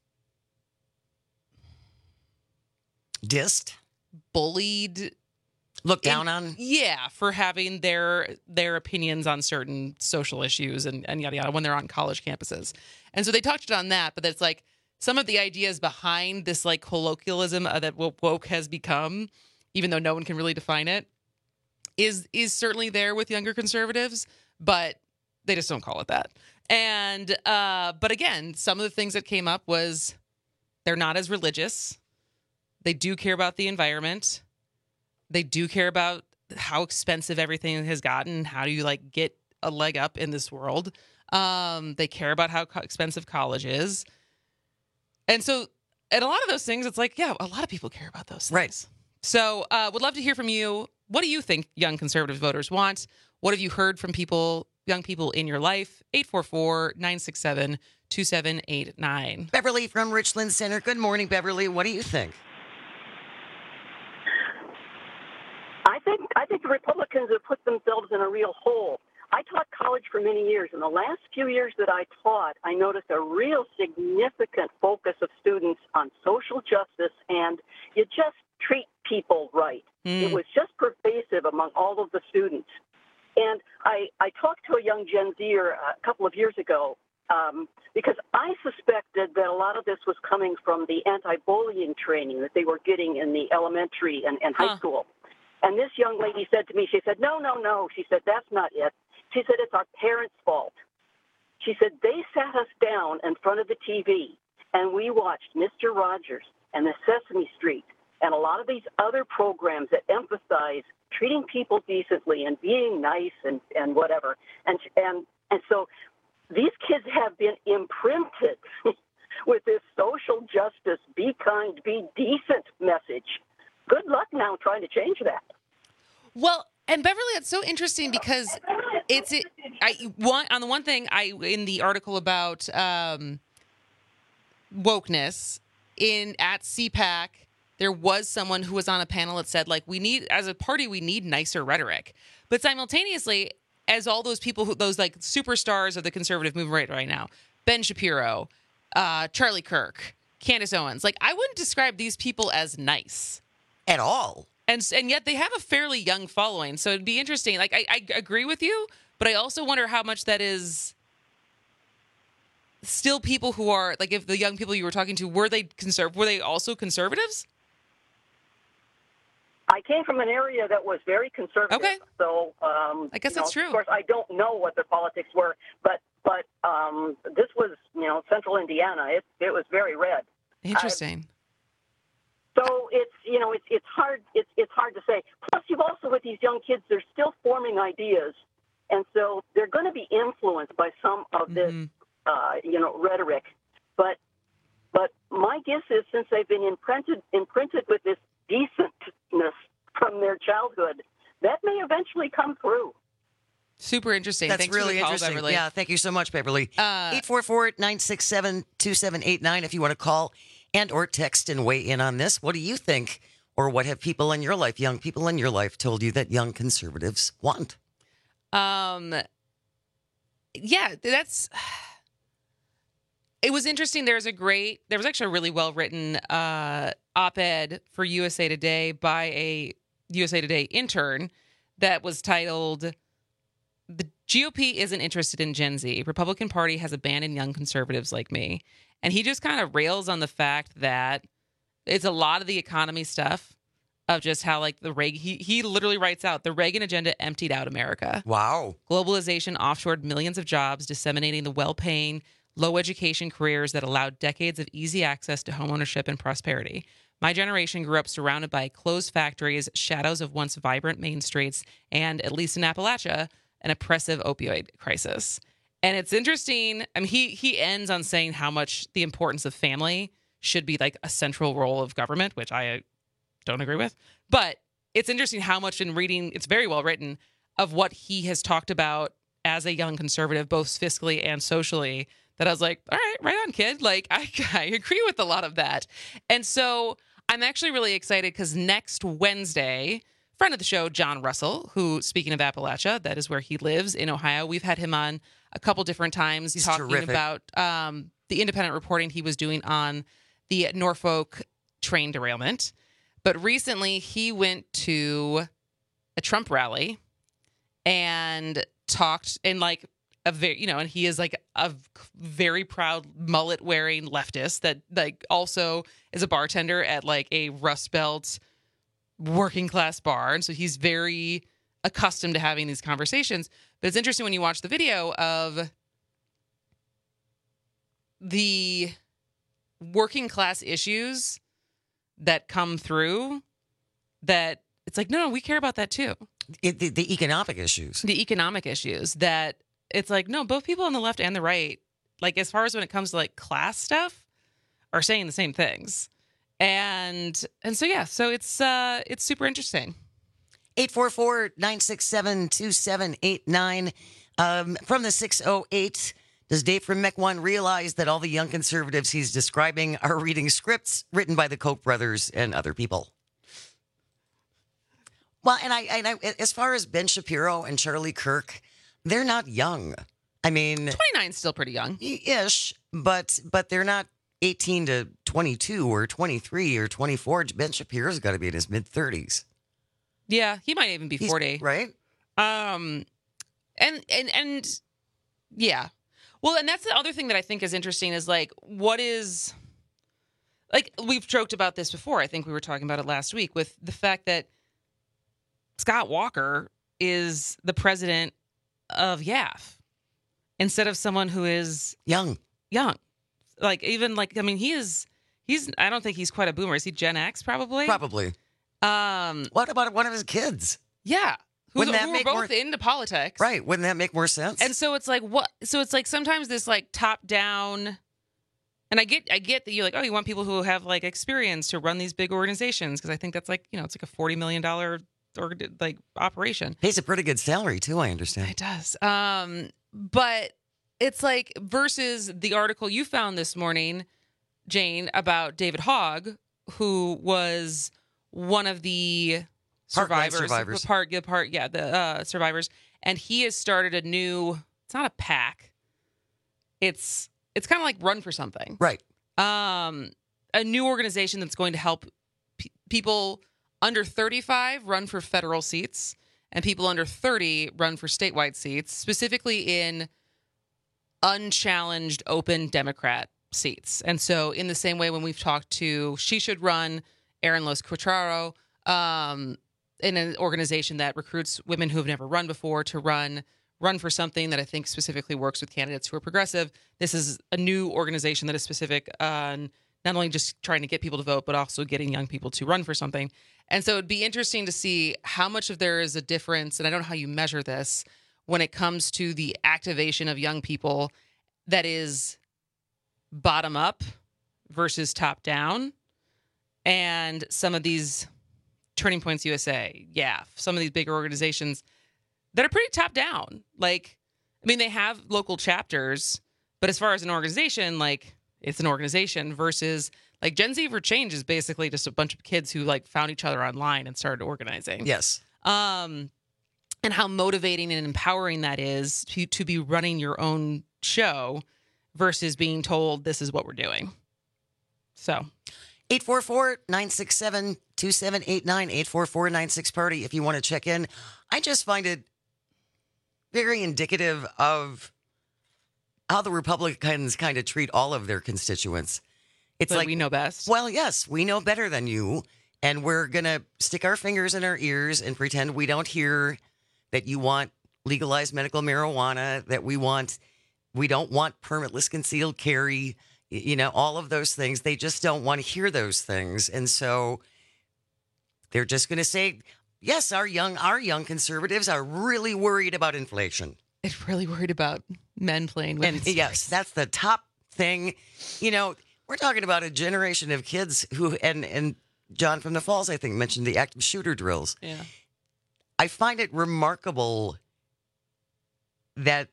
dissed, bullied. Looked down on? Yeah, for having their their opinions on certain social issues and, and yada yada when they're on college campuses. And so they touched on that, but it's like some of the ideas behind this like colloquialism uh, that woke has become, even though no one can really define it, is is certainly there with younger conservatives, but they just don't call it that. And uh, but again, some of the things that came up was they're not as religious. They do care about the environment. They do care about how expensive everything has gotten. How do you like get a leg up in this world? Um, they care about how co- expensive college is. And so, and a lot of those things, it's like, yeah, a lot of people care about those things. Right. So uh, would love to hear from you. What do you think young conservative voters want? What have you heard from people, young people in your life? eight four four, nine six seven, two seven eight nine. Beverly from Richland Center. Good morning, Beverly. What do you think? I think I think the Republicans have put themselves in a real hole. I taught college for many years. In the last few years that I taught, I noticed a real significant focus of students on social justice and you just treat people right. Mm. It was just pervasive among all of the students. And I, I talked to a young Gen Zer a couple of years ago um, because I suspected that a lot of this was coming from the anti-bullying training that they were getting in the elementary and, and high Huh. school. And this young lady said to me, she said, no, no, no. She said, that's not it. She said, it's our parents' fault. She said, they sat us down in front of the T V, and we watched Mister Rogers and the Sesame Street and a lot of these other programs that emphasize treating people decently and being nice and, and whatever. And, and, and so these kids have been imprinted with this social justice, be kind, be decent message. Good luck now trying to change that. Well, and Beverly, it's so interesting because it's it. I one on the one thing I in the article about um, wokeness in at C PAC, there was someone who was on a panel that said like we need as a party we need nicer rhetoric, but simultaneously as all those people who those like superstars of the conservative movement right, right now, Ben Shapiro, uh, Charlie Kirk, Candace Owens, like I wouldn't describe these people as nice at all. And and yet they have a fairly young following. So it'd be interesting. Like, I, I agree with you, but I also wonder how much that is still people who are, like, if the young people you were talking to, were they conserv- were they also conservatives? I came from an area that was very conservative. Okay. So um, I guess you know, that's true. Of course, I don't know what their politics were, but but um, this was, you know, central Indiana. It, it was very red. Interesting. I, So it's you know it's it's hard it's it's hard to say. Plus, you've also with these young kids, they're still forming ideas, and so they're going to be influenced by some of this Mm-hmm. uh, you know rhetoric. But but my guess is since they've been imprinted imprinted with this decentness from their childhood, that may eventually come through. Super interesting. That's Thanks really for the call, interesting. Beverly. Yeah, thank you so much, Beverly. Uh, eight four four, nine six seven, two seven eight nine if you want to call And or text and weigh in on this. What do you think, or what have people in your life, young people in your life, told you that young conservatives want? Um, yeah, that's... It was interesting. There's a great, there was actually a really well-written uh, op-ed for U S A Today by a U S A Today intern that was titled, "The G O P isn't interested in Gen Z. Republican Party has abandoned young conservatives like me." And he just kind of rails on the fact that it's a lot of the economy stuff of just how, like, the Reagan, he, he literally writes out, the Reagan agenda emptied out America. Wow. Globalization offshored millions of jobs, disseminating the well-paying, low education careers that allowed decades of easy access to homeownership and prosperity. My generation grew up surrounded by closed factories, shadows of once vibrant main streets, and, at least in Appalachia, an oppressive opioid crisis. And it's interesting. I mean, he he ends on saying how much the importance of family should be like a central role of government, which I don't agree with. But it's interesting how much in reading, it's very well written, of what he has talked about as a young conservative, both fiscally and socially, that I was like, all right, right on, kid. Like, I, I agree with a lot of that. And so I'm actually really excited because next Wednesday, friend of the show, John Russell, who, speaking of Appalachia, that is where he lives in Ohio. We've had him on a couple different times. He's talking terrific. about um, the independent reporting he was doing on the Norfolk train derailment. But recently he went to a Trump rally and talked in like, a very, you know, and he is like a very proud mullet wearing leftist that like also is a bartender at like a Rust Belt working class bar. And so he's very accustomed to having these conversations. But it's interesting when you watch the video of the working class issues that come through, that it's like, no, no, we care about that too. It, the, the economic issues. The economic issues that, it's like, no, both people on the left and the right, like as far as when it comes to like class stuff, are saying the same things. And and so, yeah, so it's uh, it's super interesting. eight four four, nine six seven, two seven eight nine. Um, from the six oh eight, does Dave from Mech One realize that all the young conservatives he's describing are reading scripts written by the Koch brothers and other people? Well, and I, and I as far as Ben Shapiro and Charlie Kirk, they're not young. I mean, twenty-nine is still pretty young. Ish, but but they're not eighteen to twenty-two or twenty-three or twenty-four. Ben Shapiro's got to be in his mid-thirties. Yeah, he might even be He's- forty. right? Um, and, and, and yeah. Well, and that's the other thing that I think is interesting is like, what is, like, we've joked about this before. I think we were talking about it last week with the fact that Scott Walker is the president of Y A F instead of someone who is young, young. Like, even like, I mean, he is, he's, I don't think he's quite a boomer. Is he Gen X probably? Probably. Um, what about one of his kids? Yeah. Who's, Wouldn't that who make are both more- into politics. Right. Wouldn't that make more sense? And so it's like, what? So it's like sometimes this like top down, and I get, I get that you're like, oh, you want people who have like experience to run these big organizations. Cause I think that's like, you know, it's like a forty million dollars or like operation. Pays a pretty good salary too, I understand. It does. Um, but it's like versus the article you found this morning, Jane, about David Hogg, who was one of the Parkland survivors, survivors. the part, the part, yeah, the uh, survivors, and he has started a new. It's not a PAC. It's it's kind of like Run for Something, right? Um, a new organization that's going to help pe- people under thirty-five run for federal seats, and people under thirty run for statewide seats, specifically in unchallenged, open Democrat seats. And so, in the same way, when we've talked to She Should Run, Aaron Los Cuatraro, um, in an organization that recruits women who have never run before to run run for something that I think specifically works with candidates who are progressive. This is a new organization that is specific on not only just trying to get people to vote, but also getting young people to run for something. And so it'd be interesting to see how much of there is a difference, and I don't know how you measure this, when it comes to the activation of young people that is bottom up versus top down. And some of these Turning Points U S A, Y A F, some of these bigger organizations that are pretty top down. Like, I mean, they have local chapters, but as far as an organization, like, it's an organization versus Like Gen Z for Change is basically just a bunch of kids who like found each other online and started organizing. Yes. Um, and how motivating and empowering that is to, to be running your own show versus being told this is what we're doing. So eight four four, nine six seven, two seven eight nine, eight four four, nine six party if you want to check in. I just find it very indicative of how the Republicans kind of treat all of their constituents. It's But like we know best. Well, yes, we know better than you, and we're going to stick our fingers in our ears and pretend we don't hear that you want legalized medical marijuana, that we want we don't want permitless concealed carry, you know, all of those things. They just don't want to hear those things. And so they're just going to say, yes, our young our young conservatives are really worried about inflation. They're really worried about men playing with And yes, that's the top thing. You know, we're talking about a generation of kids who, and, and John from the Falls, I think, mentioned the active shooter drills. Yeah. I find it remarkable that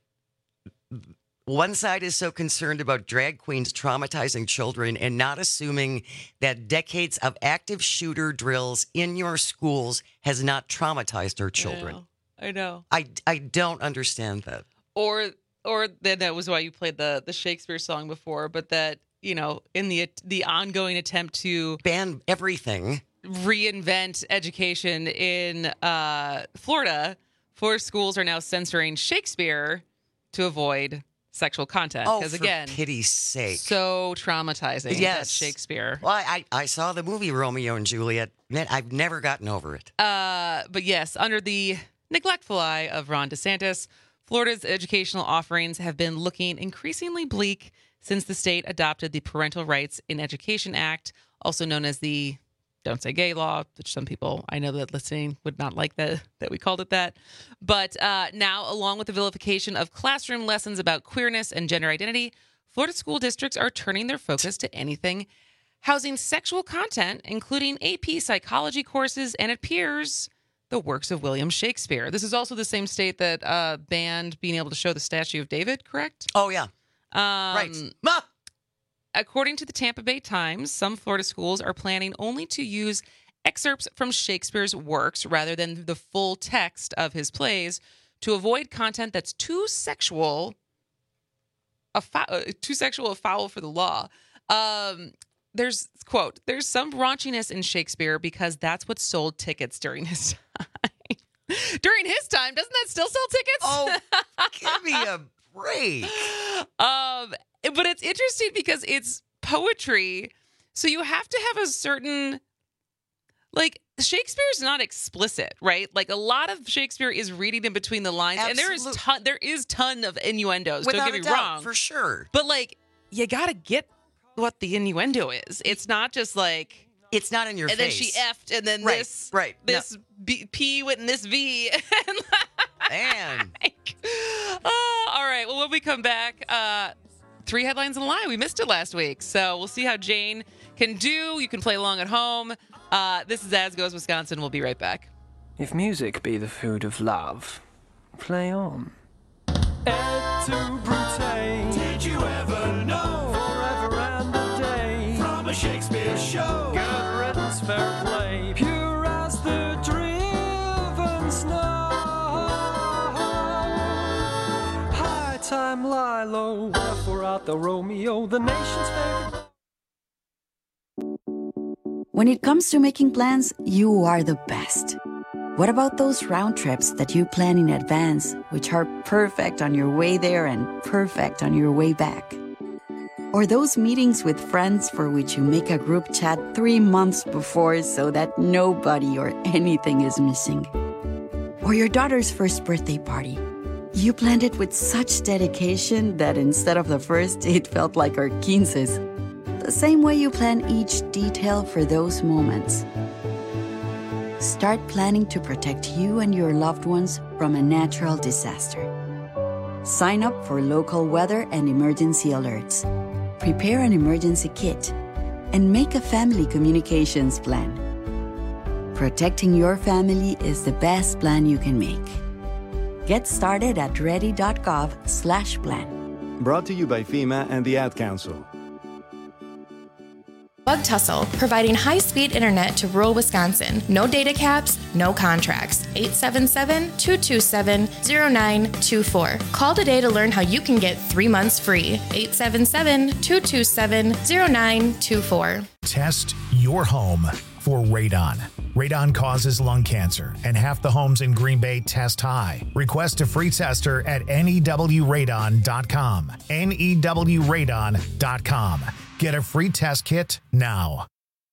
one side is so concerned about drag queens traumatizing children and not assuming that decades of active shooter drills in your schools has not traumatized our children. I know. I, I don't understand that. Or or then that was why you played the the Shakespeare song before, but that, you know, in the the ongoing attempt to ban everything, reinvent education in uh, Florida, Florida schools are now censoring Shakespeare to avoid sexual content. Oh, Because for again, pity's sake. so traumatizing. Yes. That Shakespeare. Well, I, I saw the movie Romeo and Juliet. Man, I've never gotten over it. Uh, but yes, under the neglectful eye of Ron DeSantis, Florida's educational offerings have been looking increasingly bleak since the state adopted the Parental Rights in Education Act, also known as the Don't Say Gay law, which some people I know that listening would not like that, that we called it that. But uh, now, along with the vilification of classroom lessons about queerness and gender identity, Florida school districts are turning their focus to anything housing sexual content, including A P psychology courses, and it appears the works of William Shakespeare. This is also the same state that uh, banned being able to show the statue of David, correct? Oh, yeah. Um, right. According to the Tampa Bay Times, some Florida schools are planning only to use excerpts from Shakespeare's works rather than the full text of his plays to avoid content that's too sexual, a fo- too sexual, a foul for the law. Um, there's, quote, there's some raunchiness in Shakespeare because that's what sold tickets during his time. During his time, doesn't that still sell tickets? Oh, give me a break. Um, but it's interesting because it's poetry, so you have to have a certain, like, Shakespeare's not explicit, right? Like, a lot of Shakespeare is reading in between the lines, Absolute. and there is ton, there is ton of innuendos. Without don't get a me doubt, wrong, for sure. But like, you gotta get what the innuendo is. It's not just like it's not in your and face. then she effed, and then Right, this right. No. this B, P went in this V. Man. Oh, all right. Well, when we come back, uh, three headlines in a lie. We missed it last week, so we'll see how Jane can do. You can play along at home. Uh, this is As Goes Wisconsin. We'll be right back. If music be the food of love, play on. Et tu, Brute? Did you ever know? Forever and a day. From a Shakespeare show. Good riddance, fair play. Pure as the driven snow. High time lie low. Wherefore art thou Romeo, the nation's favorite. When it comes to making plans, you are the best. What about those round trips that you plan in advance, which are perfect on your way there and perfect on your way back? Or those meetings with friends for which you make a group chat three months before so that nobody or anything is missing? Or your daughter's first birthday party. You planned it with such dedication that instead of the first, it felt like our quinces. The same way you plan each detail for those moments. Start planning to protect you and your loved ones from a natural disaster. Sign up for local weather and emergency alerts. Prepare an emergency kit. And make a family communications plan. Protecting your family is the best plan you can make. Get started at ready.gov slash plan. Brought to you by FEMA and the Ad Council. Bug Tussle, providing high-speed internet to rural Wisconsin. No data caps, no contracts. eight seven seven, two two seven, zero nine two four. Call today to learn how you can get three months free. eight seven seven, two two seven, zero nine two four. Test your home for radon. Radon causes lung cancer, and half the homes in Green Bay test high. Request a free tester at N E W radon dot com. N E W radon dot com. Get a free test kit now.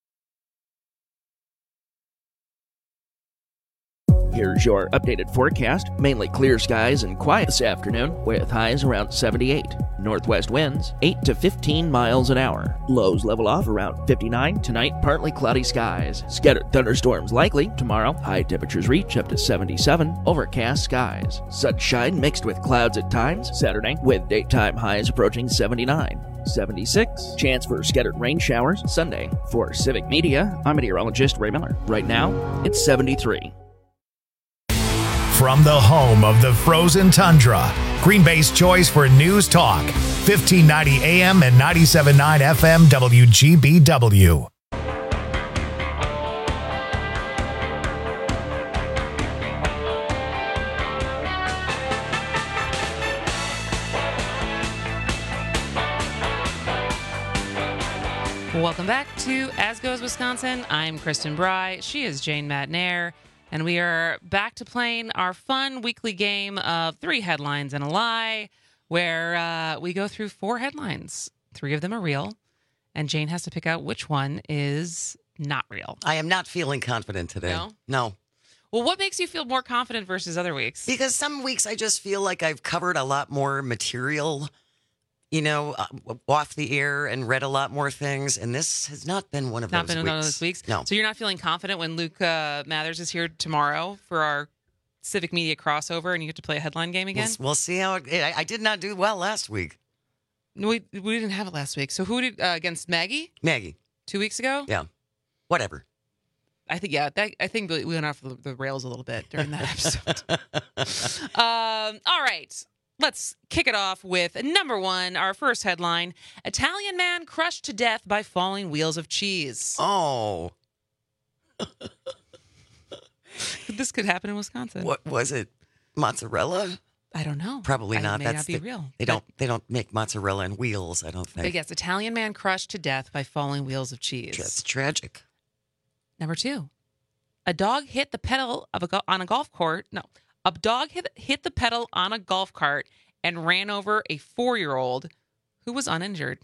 Here's your updated forecast. Mainly clear skies and quiet this afternoon with highs around seventy-eight. Northwest winds eight to fifteen miles an hour. Lows level off around fifty-nine. Tonight, partly cloudy skies. Scattered thunderstorms likely. Tomorrow, high temperatures reach up to seventy-seven. Overcast skies. Sunshine mixed with clouds at times. Saturday, with daytime highs approaching seventy-nine. seventy-six. Chance for scattered rain showers. Sunday. For Civic Media, I'm meteorologist Ray Miller. Right now, it's seventy-three. From the home of the frozen tundra, Green Bay's choice for news talk, fifteen ninety A M and ninety-seven point nine F M W G B W. Welcome back to As Goes Wisconsin. I'm Kristen Bry. She is Jane Madnair. And we are back to playing our fun weekly game of three headlines and a lie, where uh, we go through four headlines. Three of them are real, and Jane has to pick out which one is not real. I am not feeling confident today. No? No. Well, what makes you feel more confident versus other weeks? Because some weeks I just feel like I've covered a lot more material, you know, uh, off the air and read a lot more things. And this has not been one of not those been weeks. one of those weeks? No. So you're not feeling confident when Luke uh, Mathers is here tomorrow for our Civic Media crossover and you get to play a headline game again? We'll, we'll see how it, I, I did not do well last week. No, we, we didn't have it last week. So who did, uh, against Maggie? Maggie. Two weeks ago? Yeah. Whatever. I think, yeah, that, I think we went off the, the rails a little bit during that episode. um, all right. Let's kick it off with number one, our first headline. Italian man crushed to death by falling wheels of cheese. Oh. This could happen in Wisconsin. What was it? Mozzarella? I don't know. Probably I, not. It may That's not be the, real. They but, don't they don't make mozzarella in wheels, I don't think. But yes, Italian man crushed to death by falling wheels of cheese. That's tragic. Number two. A dog hit the pedal of a go- on a golf court. No. A dog hit, hit the pedal on a golf cart and ran over a four-year-old who was uninjured.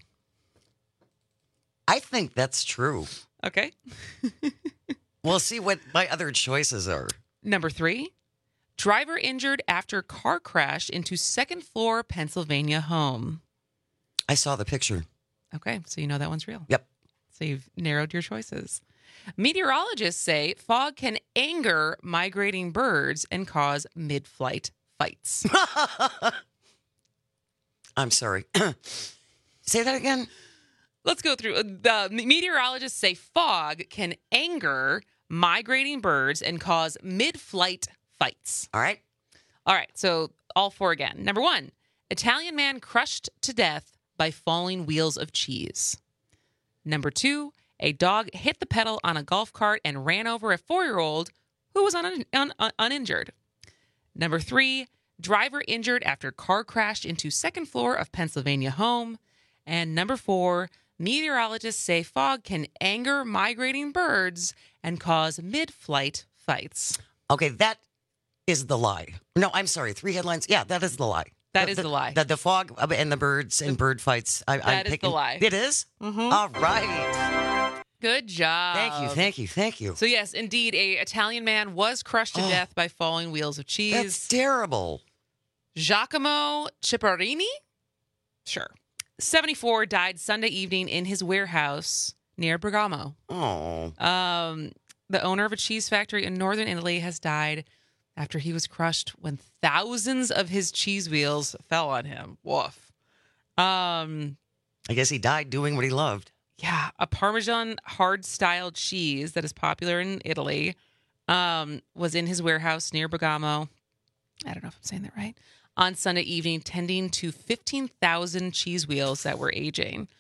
I think that's true. Okay. We'll see what my other choices are. Number three. Driver injured after car crash into second floor Pennsylvania home. I saw the picture. Okay, so you know that one's real. Yep. So you've narrowed your choices. Meteorologists say fog can anger migrating birds and cause mid-flight fights. I'm sorry. Say that again. Let's go through. The meteorologists say fog can anger migrating birds and cause mid-flight fights. All right. All right. So all four again. Number one, Italian man crushed to death by falling wheels of cheese. Number two, a dog hit the pedal on a golf cart and ran over a four-year-old who was un- un- un- uninjured. Number three, driver injured after car crashed into second floor of Pennsylvania home. And number four, meteorologists say fog can anger migrating birds and cause mid-flight fights. Okay, that is the lie. No, I'm sorry. Three headlines. Yeah, that is the lie. That the, is the, the lie. The, the fog and the birds and bird fights. I, That I'm is picking, the lie. It is? Mm-hmm. All right. Good job. Thank you, thank you, thank you. So yes, indeed, a Italian man was crushed to Oh. death by falling wheels of cheese. That's terrible. Giacomo Ciparini? Sure. seventy-four died Sunday evening in his warehouse near Bergamo. Oh. Um, the owner of a cheese factory in northern Italy has died after he was crushed when thousands of his cheese wheels fell on him. Woof. Um, I guess he died doing what he loved. yeah, a Parmesan hard-style cheese that is popular in Italy um, was in his warehouse near Bergamo. I don't know if I'm saying that right. On Sunday evening, tending to fifteen thousand cheese wheels that were aging.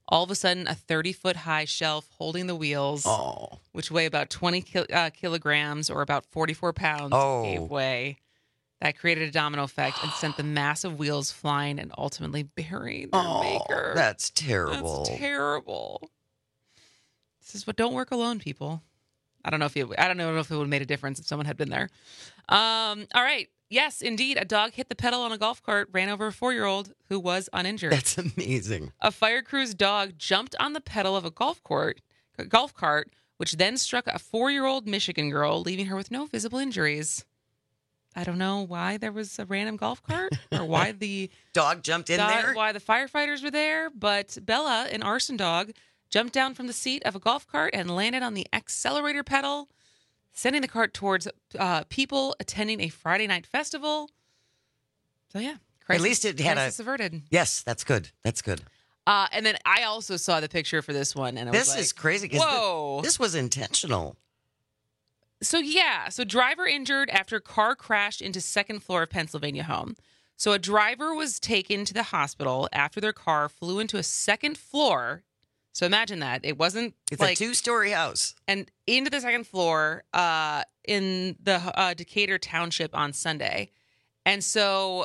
All of a sudden, a thirty-foot high shelf holding the wheels, oh. which weigh about twenty kil- uh, kilograms or about forty-four pounds, oh. gave way. That created a domino effect and sent the massive wheels flying and ultimately burying their oh, maker. That's terrible. That's terrible. This is what don't work alone, people. I don't know if it, I don't know if it would have made a difference if someone had been there. Um, all right. Yes, indeed. A dog hit the pedal on a golf cart, ran over a four-year-old who was uninjured. That's amazing. A fire crew's dog jumped on the pedal of a golf cart, golf cart, which then struck a four-year-old Michigan girl, leaving her with no visible injuries. I don't know why there was a random golf cart or why the dog jumped in dog, there, why the firefighters were there, but Bella, an arson dog, jumped down from the seat of a golf cart and landed on the accelerator pedal, sending the cart towards uh, people attending a Friday night festival. So yeah, crisis, at least it had crisis a averted. Yes, that's good. That's good. Uh, and then I also saw the picture for this one, and I this was like, is crazy. 'Cause whoa, th- this was intentional. So, yeah. So, driver injured after car crashed into second floor of Pennsylvania home. So, a driver was taken to the hospital after their car flew into a second floor. So, imagine that. It wasn't It's like a two-story house. And into the second floor uh, in the uh, Decatur Township on Sunday. And so,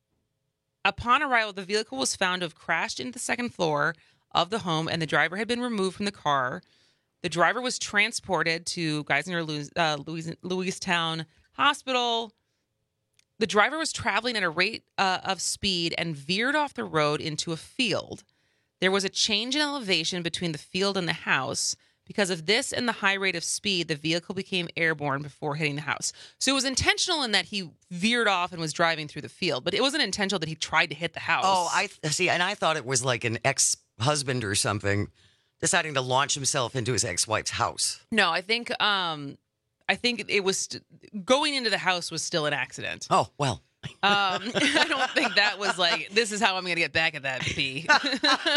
upon arrival, the vehicle was found to have crashed into the second floor of the home, and the driver had been removed from the car. The driver was transported to Geisinger Louis, uh, Louis, Louistown Hospital. The driver was traveling at a rate uh, of speed and veered off the road into a field. There was a change in elevation between the field and the house. Because of this and the high rate of speed, the vehicle became airborne before hitting the house. So it was intentional in that he veered off and was driving through the field, but it wasn't intentional that he tried to hit the house. Oh, I see. And I thought it was like an ex-husband or something deciding to launch himself into his ex-wife's house. No, I think um, I think it was st- going into the house was still an accident. Oh, well. um, I don't think that was like, this is how I'm going to get back at that P. like,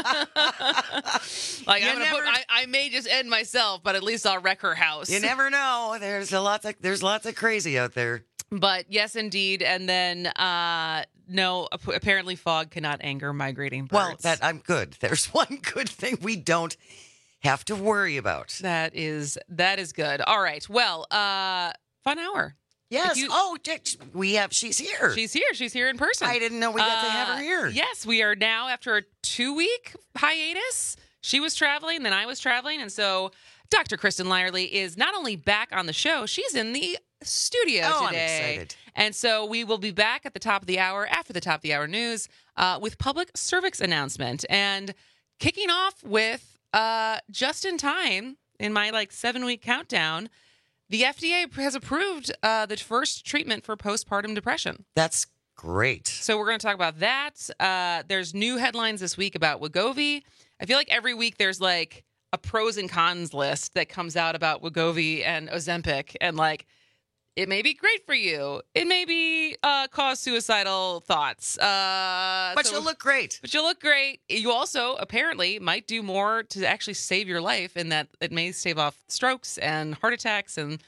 You I'm gonna never- put, I, I may just end myself, but at least I'll wreck her house. You never know. There's a lot of there's lots of crazy out there. But yes, indeed. And then, uh, no, ap- apparently fog cannot anger migrating birds. Well, that I'm good. There's one good thing we don't have to worry about. That is that is good. All right. Well, uh, fun hour. Yes. If you- oh, we have. She's here. She's here. She's here in person. I didn't know we got to have her Uh, here. Yes, we are now after a two-week hiatus. She was traveling, then I was traveling, and so Doctor Kristen Lyerly is not only back on the show, she's in the studio Oh, I'm today. excited. And so we will be back at the top of the hour, after the top of the hour news, uh, with public service announcement. And kicking off with uh, just in time, in my like seven-week countdown, the F D A has approved uh, the first treatment for postpartum depression. That's great. So we're going to talk about that. Uh, there's new headlines this week about Wegovy. I feel like every week there's like a pros and cons list that comes out about Wegovy and Ozempic, and like it may be great for you. It may be uh, cause suicidal thoughts. Uh, But so- you'll look great. But you'll look great. You also apparently might do more to actually save your life, in that it may stave off strokes and heart attacks, and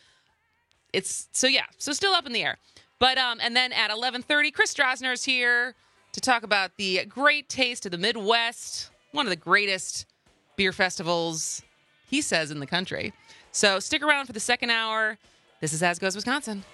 it's so yeah. So still up in the air. But um, and then at eleven thirty, Chris Strasner is here to talk about the Great Taste of the Midwest, one of the greatest beer festivals, he says, in the country. So stick around for the second hour. This is As Goes Wisconsin.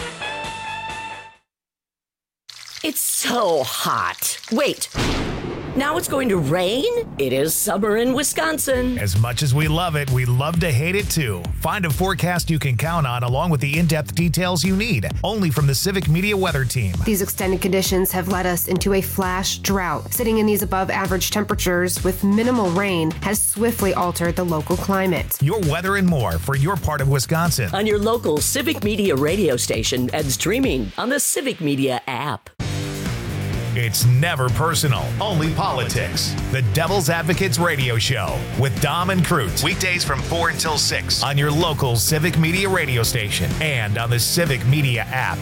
It's so hot. Wait. Now it's going to rain? It is summer in Wisconsin. As much as we love it, we love to hate it too. Find a forecast you can count on along with the in-depth details you need, only from the Civic Media Weather Team. These extended conditions have led us into a flash drought. Sitting in these above average temperatures with minimal rain has swiftly altered the local climate. Your weather and more for your part of Wisconsin. On your local Civic Media radio station and streaming on the Civic Media app. It's never personal, only politics. The Devil's Advocates Radio Show with Dom and Cruz. Weekdays from four until six on your local Civic Media radio station and on the Civic Media app.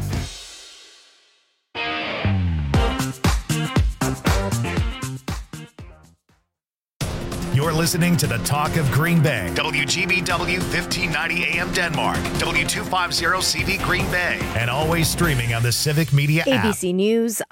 You're listening to the Talk of Green Bay. W G B W fifteen ninety A M Denmark. W two fifty C V Green Bay. And always streaming on the Civic Media app. A B C News.